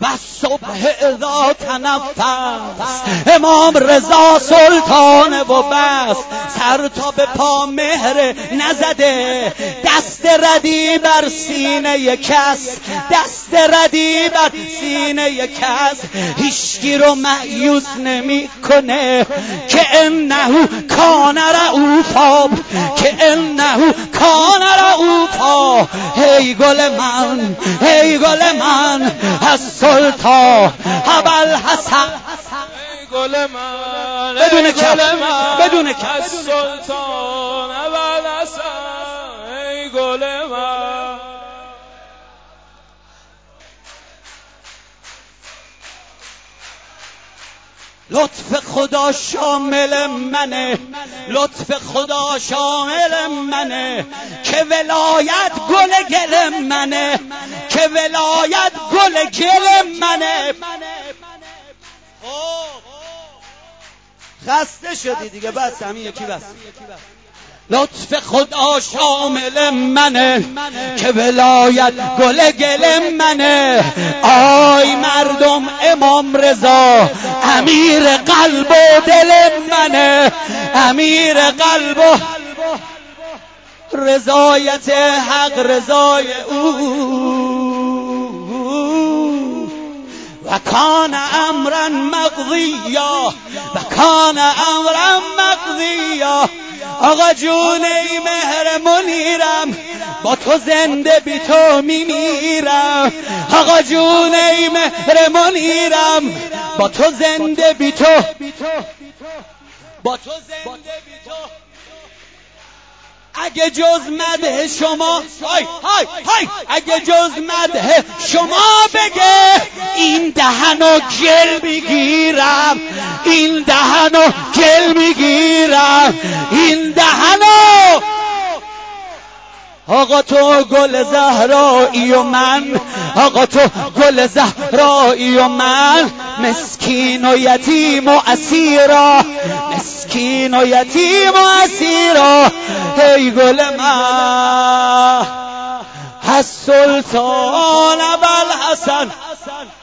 و صبح اذا تنفس امام رضا سلطانه و بس، سر تا به پا مهر نزده، دست ردی بر سینه کس، دست ردی بر سینه کس، هیچکی رو مایوس نمی کنه که انه کان رؤوفا، که انه کان رؤوفا. هی گل من، هی گل من از سلطان ابوالحسن، ای گل من، بدون کس، بدون کس، از سلطان ابوالحسن، ای گل من. لطف خدا شامل منه، لطف خدا شامل منه، که ولایت گل گل منه، که ولایت گل گل منه. خسته شدی دیگه، بس همین یکی بس. لطف خدا شامل منه که ولایت گل گل منه. آی مردم امام رضا امیر قلب و دل منه، امیر قلب و رضایت حق رضای او. و کان امرا مقضیا، و کان امرا مقضیا. آقا جون ای مهر منیرم، با تو زنده بی تو میمیرم. آقا جون ای مهر منیرم، با تو زنده بی تو، با تو زنده بی تو. اگه جز مدح شما، های های های، اگه جز مدح شما بگه این دهنو گل میگیرم، این دهنو گل میگیرم، این دهنو. آقا تو گل زهرایی و من، آقا تو گل زهرایی و من، مسکین و یتیم و اسیرا، مسکین و یتیم و اسیرا. ای گل من از سلطان ابوالحسن.